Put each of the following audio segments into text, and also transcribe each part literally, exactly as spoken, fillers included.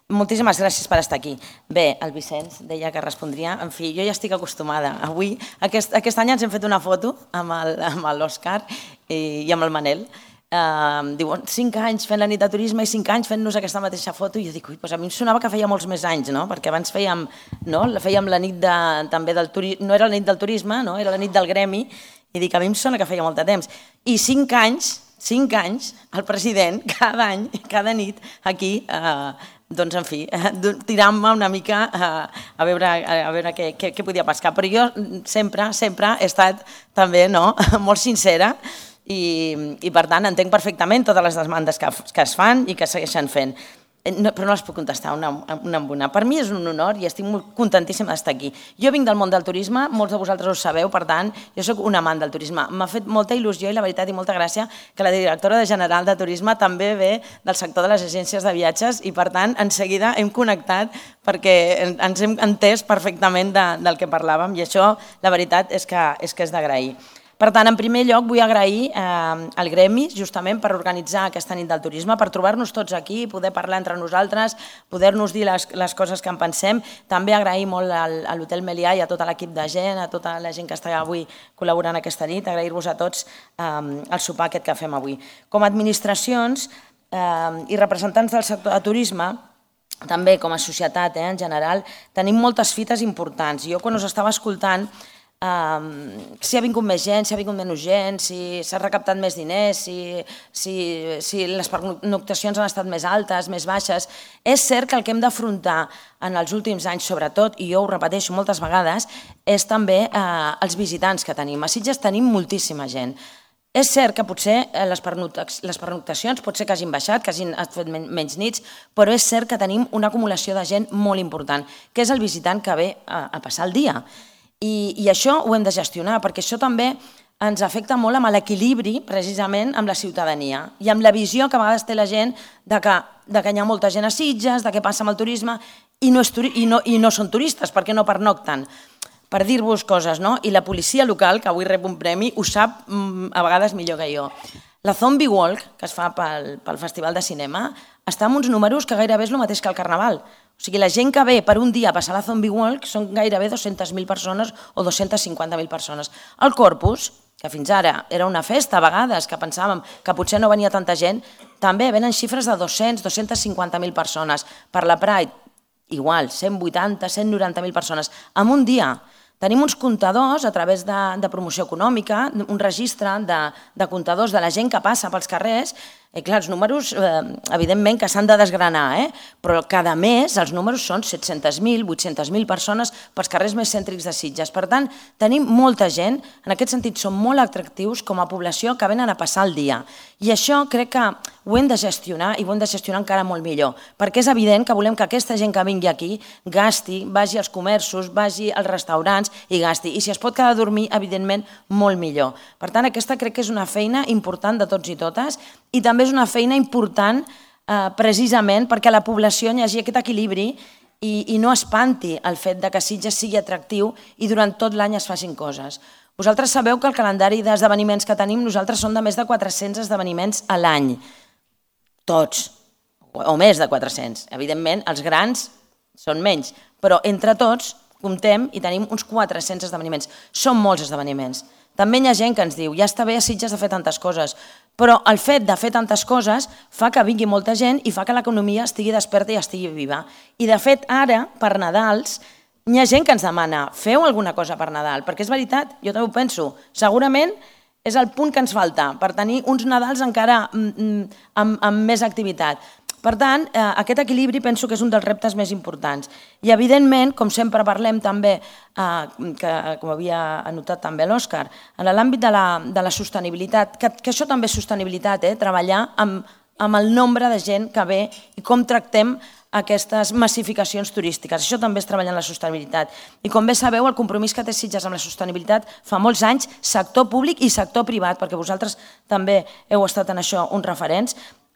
Moltíssimes gràcies per estar aquí. Bé, el Vicenç deia que respondria. En fi, jo ja estic acostumada. Avui, aquest, aquest any ens hem fet una foto amb l'Òscar i amb el Manel. Uh, diuen, cinc anys fent la nit de turisme i cinc anys fent-nos aquesta mateixa foto, i jo dic, ui, doncs a mi em sonava que feia molts més anys, no? Perquè abans fèiem, no? fèiem la nit de, també del turisme, no era la nit del turisme, no? Era la nit del gremi, i dic, a mi em sona que feia molt de temps. I cinc anys, cinc anys, el president, cada any, cada nit, aquí, uh, doncs, en fi, tirant-me una mica a veure, a veure què, què, què podia pescar. Però jo sempre, sempre he estat també, no?, molt sincera, i, i per tant entenc perfectament totes les demandes que, que es fan i que segueixen fent. No, però no les puc contestar una, una amb una. Per mi és un honor i estic molt contentíssima d'estar aquí. Jo vinc del món del turisme, molts de vosaltres ho sabeu, per tant, jo soc un amant del turisme. M'ha fet molta il·lusió i la veritat i molta gràcia que la directora general de turisme també ve del sector de les agències de viatges i per tant, en seguida hem connectat perquè ens hem entès perfectament de, del que parlàvem i això, la veritat, és que és, que és d'agrair. Per tant, en primer lloc, vull agrair eh, al Gremi, justament, per organitzar aquesta nit del turisme, per trobar-nos tots aquí, poder parlar entre nosaltres, poder-nos dir les, les coses que en pensem. També agrair molt al, a l'Hotel Melià i a tot l'equip de gent, a tota la gent que està avui col·laborant aquesta nit, agrair-vos a tots eh, el sopar aquest que fem avui. Com a administracions eh, i representants del sector de turisme, també com a societat eh, en general, tenim moltes fites importants. Jo, quan us estava escoltant, Um, si ha vingut més gent, si ha vingut menys gent, si s'ha recaptat més diners, si, si, si les pernoctacions han estat més altes, més baixes. És cert que el que hem d'afrontar en els últims anys, sobretot, i jo ho repeteixo moltes vegades, és també uh, els visitants que tenim. A Sitges tenim moltíssima gent. És cert que potser les pernoctacions pot ser que hagin baixat, que hagin fet menys nits, però és cert que tenim una acumulació de gent molt important, que és el visitant que ve a, a passar el dia. I, i això ho hem de gestionar, perquè això també ens afecta molt amb l'equilibri, precisament, amb la ciutadania i amb la visió que a vegades té la gent de que, de que hi ha molta gent a Sitges, de què passa amb el turisme, i no, és turi i no, i no són turistes, perquè no pernocten. Per dir-vos coses, no? I la policia local, que avui rep un premi, ho sap a vegades millor que jo. La Zombie Walk, que es fa pel, pel Festival de Cinema, està amb uns números que gairebé és el mateix que el Carnaval. O sigui, la gent que ve per un dia a passar la Zombie Walk són gairebé dues-centes mil persones o dues-centes cinquanta mil persones. El Corpus, que fins ara era una festa, a vegades, que pensàvem que potser no venia tanta gent, també venen xifres de dos-cents, dues-centes cinquanta mil persones. Per la Pride, igual, cent vuitanta, cent noranta mil persones. En un dia. Tenim uns comptadors a través de, de promoció econòmica, un registre de, de comptadors de la gent que passa pels carrers. I clar, els números, eh, evidentment, que s'han de desgranar, eh? Però cada mes els números són set-centes mil, vuit-centes mil persones pels carrers més cèntrics de Sitges. Per tant, tenim molta gent, en aquest sentit són molt atractius com a població que venen a passar el dia. I això crec que ho hem de gestionar i ho hem de gestionar encara molt millor, perquè és evident que volem que aquesta gent que vingui aquí gasti, vagi als comerços, vagi als restaurants i gasti. I si es pot quedar a dormir, evidentment, molt millor. Per tant, aquesta crec que és una feina important de tots i totes i també és una feina important eh, precisament perquè a la població hi hagi aquest equilibri i, i no espanti el fet de que Sitges sigui atractiu i durant tot l'any es facin coses. Vosaltres sabeu que el calendari d'esdeveniments que tenim, nosaltres són de més de quatre-cents esdeveniments a l'any. Tots, o més de quatre-cents. Evidentment, els grans són menys, però entre tots comptem i tenim uns quatre-cents esdeveniments. Són molts esdeveniments. També hi ha gent que ens diu, ja està bé a Sitges de fer tantes coses, però el fet de fer tantes coses fa que vingui molta gent i fa que l'economia estigui desperta i estigui viva. I de fet, ara, per Nadals, hi ha gent que ens demana, feu alguna cosa per Nadal, perquè és veritat, jo també ho penso, segurament és el punt que ens falta per tenir uns Nadals encara amb, amb més activitat. Per tant, aquest equilibri penso que és un dels reptes més importants. I, evidentment, com sempre parlem també, que, com havia anotat també l'Òscar, en l'àmbit de, la, de la sostenibilitat, que, que això també és sostenibilitat, eh? Treballar amb, amb el nombre de gent que ve i com tractem aquestes massificacions turístiques. Això també és treballar en la sostenibilitat. I com bé sabeu, el compromís que té Sitges amb la sostenibilitat fa molts anys, sector públic i sector privat, perquè vosaltres també heu estat en això uns referents.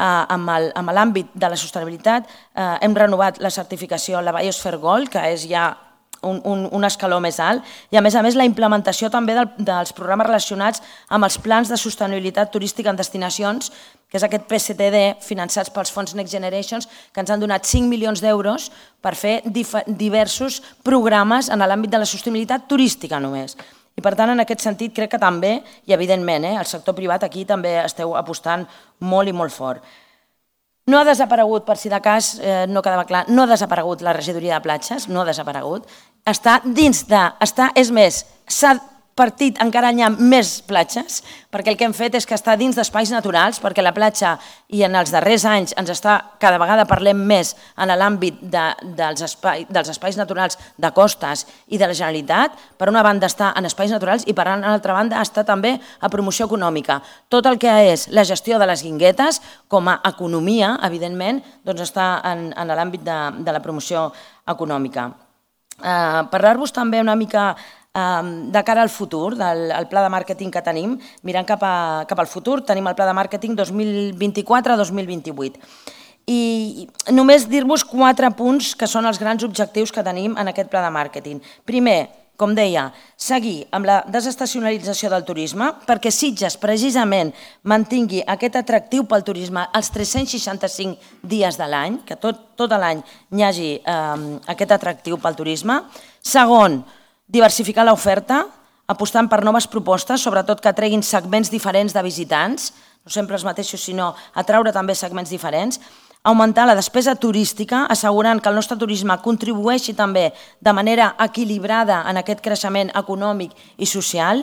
Amb l'àmbit de la sostenibilitat hem renovat la certificació, la Biosphere Gold, que és ja un, un, un escaló més alt i, a més a més, la implementació també del, dels programes relacionats amb els plans de sostenibilitat turística en destinacions, que és aquest P S T D finançats pels fons Next Generations, que ens han donat cinc milions d'euros per fer diversos programes en l'àmbit de la sostenibilitat turística només. I, per tant, en aquest sentit, crec que també, i evidentment, eh, el sector privat aquí també esteu apostant molt i molt fort. No ha desaparegut, per si de cas eh, no quedava clar, no ha desaparegut la regidoria de platges, no ha desaparegut. Està dins de... Està, és més, s'ha partit, encara hi ha més platges, perquè el que hem fet és que està dins d'espais naturals, perquè la platja, i en els darrers anys ens està, cada vegada parlem més en l'àmbit de, dels, espai, dels espais naturals de costes i de la Generalitat. Per una banda està en espais naturals i per una altra banda està també a promoció econòmica. Tot el que és la gestió de les guinguetes, com a economia, evidentment, doncs està en, en l'àmbit de, de la promoció econòmica. Eh, parlar-vos també una mica de cara al futur, del pla de màrqueting que tenim, mirant cap, a, cap al futur, tenim el pla de màrqueting dos mil vint-i-quatre a dos mil vint-i-vuit. I només dir-vos quatre punts que són els grans objectius que tenim en aquest pla de màrqueting. Primer, com deia, seguir amb la desestacionalització del turisme, perquè Sitges precisament mantingui aquest atractiu pel turisme els tres-cents seixanta-cinc dies de l'any, que tot, tot l'any hi hagi eh, aquest atractiu pel turisme. Segon, diversificar l'oferta, apostant per noves propostes, sobretot que treguin segments diferents de visitants, no sempre els mateixos, sinó atraure també segments diferents. Augmentar la despesa turística, assegurant que el nostre turisme contribueixi també de manera equilibrada en aquest creixement econòmic i social.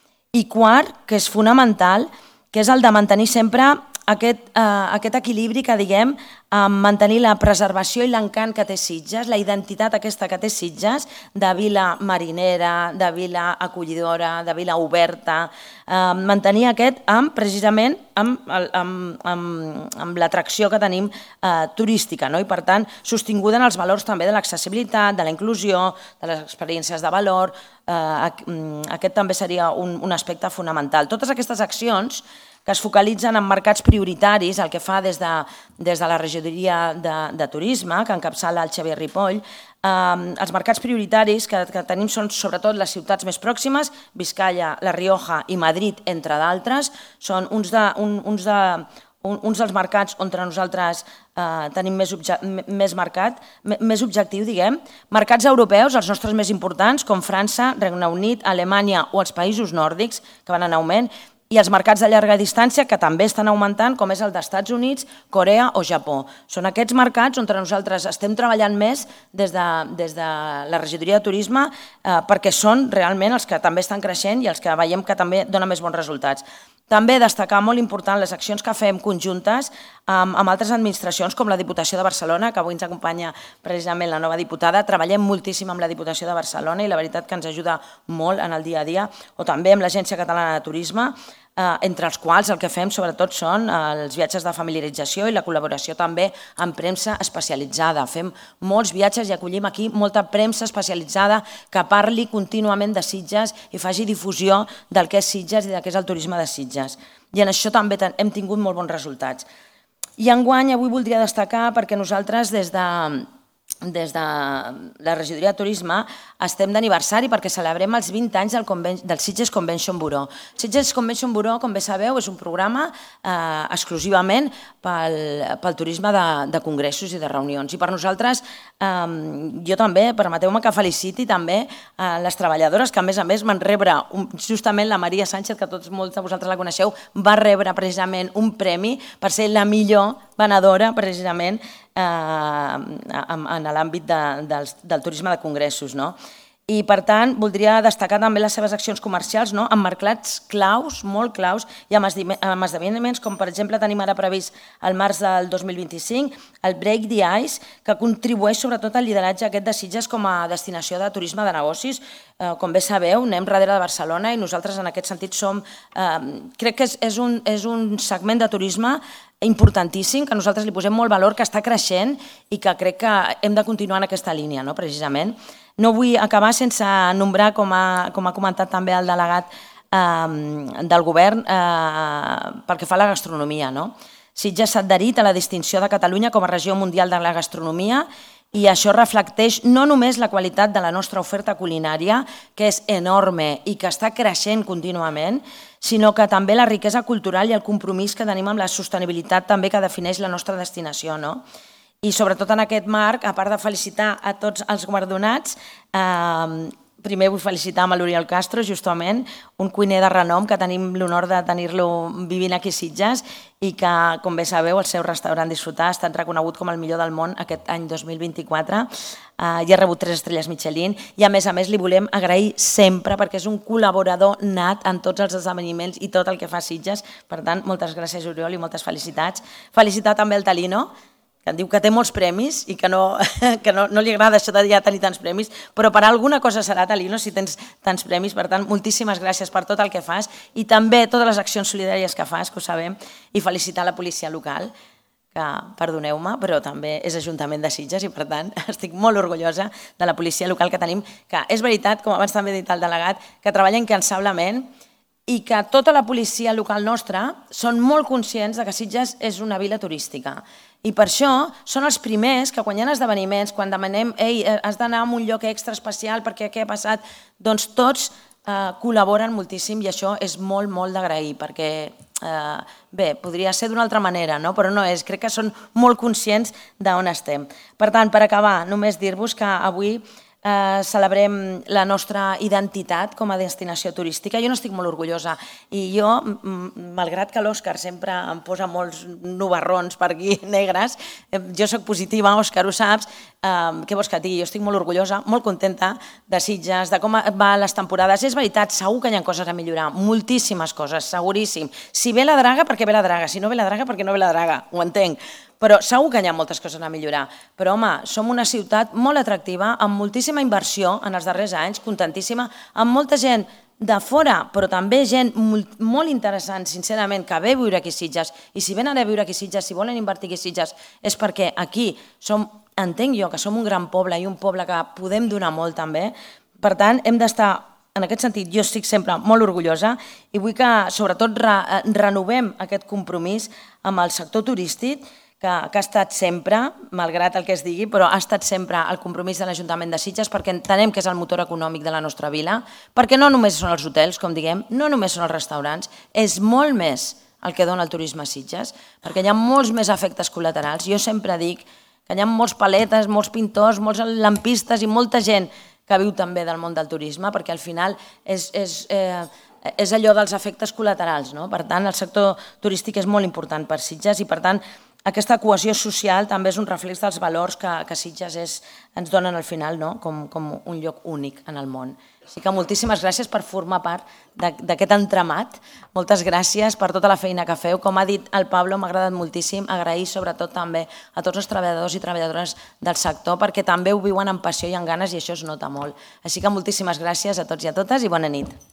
I quart, que és fonamental, que és el de mantenir sempre aquest, eh, aquest equilibri que diguem, eh, mantenir la preservació i l'encant que té Sitges, la identitat aquesta que té Sitges, de vila marinera, de vila acollidora, de vila oberta, eh, mantenir aquest amb, precisament amb, amb, amb, amb l'atracció que tenim eh, turística, no? I per tant sostinguda en els valors també de l'accessibilitat, de la inclusió, de les experiències de valor, eh, aquest també seria un, un aspecte fonamental. Totes aquestes accions que es focalitzen en mercats prioritaris, el que fa des de, des de la regidoria de, de turisme, que encapçala el Xavier Ripoll. Eh, els mercats prioritaris que, que tenim són sobretot les ciutats més pròximes, Biscaia, La Rioja i Madrid, entre d'altres. Són uns, de, un, uns, de, un, uns dels mercats on nosaltres eh, tenim més, obje, més mercat, més objectiu, diguem. Mercats europeus, els nostres més importants, com França, Regne Unit, Alemanya o els països nòrdics, que van en augment, i els mercats de llarga distància, que també estan augmentant, com és el dels Estats Units, Corea o Japó. Són aquests mercats on nosaltres estem treballant més des de, des de la regidoria de turisme, eh, perquè són realment els que també estan creixent i els que veiem que també donen més bons resultats. També destacar molt important les accions que fem conjuntes amb, amb altres administracions, com la Diputació de Barcelona, que avui ens acompanya precisament la nova diputada. Treballem moltíssim amb la Diputació de Barcelona i la veritat que ens ajuda molt en el dia a dia, o també amb l'Agència Catalana de Turisme, eh, entre els quals el que fem sobretot són els viatges de familiarització i la col·laboració també amb premsa especialitzada. Fem molts viatges i acollim aquí molta premsa especialitzada que parli contínuament de Sitges i faci difusió del que és Sitges i del que és el turisme de Sitges. I en això també hem tingut molt bons resultats. I enguany avui voldria destacar, perquè nosaltres des de, des de la regidoria de turisme estem d'aniversari perquè celebrem els vint anys del, del Sitges Convention Bureau. Sitges Convention Bureau, com bé sabeu, és un programa eh, exclusivament pel, pel turisme de, de congressos i de reunions. I per nosaltres, eh, jo també, permeteu-me que feliciti també eh, les treballadores que a més a més van rebre, un, justament la Maria Sánchez, que tots molts de vosaltres la coneixeu, va rebre precisament un premi per ser la millor venedora precisament eh, en l'àmbit de, del, del turisme de congressos. No? I, per tant, voldria destacar també les seves accions comercials, no? Amb mercats claus, molt claus, i amb esdeveniments com, per exemple, tenim ara previst el març del dos mil vint-i-cinc, el Break the Ice, que contribueix sobretot al lideratge aquest de Sitges com a destinació de turisme de negocis. Eh, com bé sabeu, anem darrere de Barcelona i nosaltres en aquest sentit som... Eh, crec que és, és, un, és un segment de turisme importantíssim, que nosaltres li posem molt valor, que està creixent i que crec que hem de continuar en aquesta línia, no? Precisament. No vull acabar sense nombrar, com ha, com ha comentat també el delegat eh, del govern, eh, pel que fa a la gastronomia. No? Sitges s'ha adherit a la distinció de Catalunya com a regió mundial de la gastronomia i això reflecteix no només la qualitat de la nostra oferta culinària, que és enorme i que està creixent contínuament, sinó que també la riquesa cultural i el compromís que tenim amb la sostenibilitat també que defineix la nostra destinació, no? I sobretot en aquest marc, a part de felicitar a tots els guardonats, eh, primer vull felicitar amb l'Oriol Castro, justament, un cuiner de renom que tenim l'honor de tenir-lo vivint aquí a Sitges i que, com bé sabeu, el seu restaurant Disfrutar ha estat reconegut com el millor del món aquest any dos mil vint-i-quatre eh, i ha rebut tres estrelles Michelin i, a més a més, li volem agrair sempre perquè és un col·laborador nat en tots els esdeveniments i tot el que fa a Sitges. Per tant, moltes gràcies, Oriol, i moltes felicitats. Felicitar també el Talino, que em diu que té molts premis i que no, que no, no li agrada això de ja tenir tants premis, però per alguna cosa serà, Talino, si tens tants premis. Per tant, moltíssimes gràcies per tot el que fas i també totes les accions solidàries que fas, que ho sabem, i felicitar la policia local, que, perdoneu-me, però també és Ajuntament de Sitges i, per tant, estic molt orgullosa de la policia local que tenim, que és veritat, com abans també ha dit el delegat, que treballa incansablement i que tota la policia local nostra són molt conscients que Sitges és una vila turística. I per això són els primers que quan hi ha esdeveniments, quan demanem ei, has d'anar a un lloc extra especial perquè què ha passat, doncs tots eh, col·laboren moltíssim i això és molt, molt d'agrair perquè, eh, bé, podria ser d'una altra manera, no? Però no és, crec que són molt conscients d'on estem. Per tant, per acabar, només dir-vos que avui Eh, celebrem la nostra identitat com a destinació turística. Jo n'estic molt orgullosa i jo, malgrat que l'Òscar sempre em posa molts nubarrons per aquí negres, eh, jo soc positiva, Òscar, ho saps, eh, què vols que et digui? Jo estic molt orgullosa, molt contenta de Sitges, de com van les temporades. És veritat, segur que hi ha coses a millorar, moltíssimes coses, seguríssim. Si ve la draga, perquè ve la draga, si no ve la draga, perquè no ve la draga, ho entenc. Però segur que hi ha moltes coses a millorar. Però, home, som una ciutat molt atractiva, amb moltíssima inversió en els darrers anys, contentíssima, amb molta gent de fora, però també gent molt, molt interessant, sincerament, que ve a viure aquí a Sitges. I si venen a viure aquí a Sitges, si volen invertir aquí a Sitges, és perquè aquí som, entenc jo, que som un gran poble i un poble que podem donar molt també. Per tant, hem d'estar, en aquest sentit, jo estic sempre molt orgullosa i vull que, sobretot, re, renovem aquest compromís amb el sector turístic, que ha estat sempre, malgrat el que es digui, però ha estat sempre el compromís de l'Ajuntament de Sitges perquè entenem que és el motor econòmic de la nostra vila, perquè no només són els hotels, com diguem, no només són els restaurants, és molt més el que dona el turisme a Sitges, perquè hi ha molts més efectes col·laterals. Jo sempre dic que hi ha molts paletes, molts pintors, molts lampistes i molta gent que viu també del món del turisme, perquè al final és, és, eh, és allò dels efectes col·laterals, no? Per tant, el sector turístic és molt important per Sitges i, per tant, aquesta cohesió social també és un reflex dels valors que, que Sitges és, ens donen al final, no? com, com un lloc únic en el món. Així que moltíssimes gràcies per formar part d'aquest entramat. Moltes gràcies per tota la feina que feu. Com ha dit el Pablo, m'ha agradat moltíssim. Agrair sobretot també a tots els treballadors i treballadores del sector perquè també ho viuen amb passió i amb ganes i això es nota molt. Així que moltíssimes gràcies a tots i a totes i bona nit.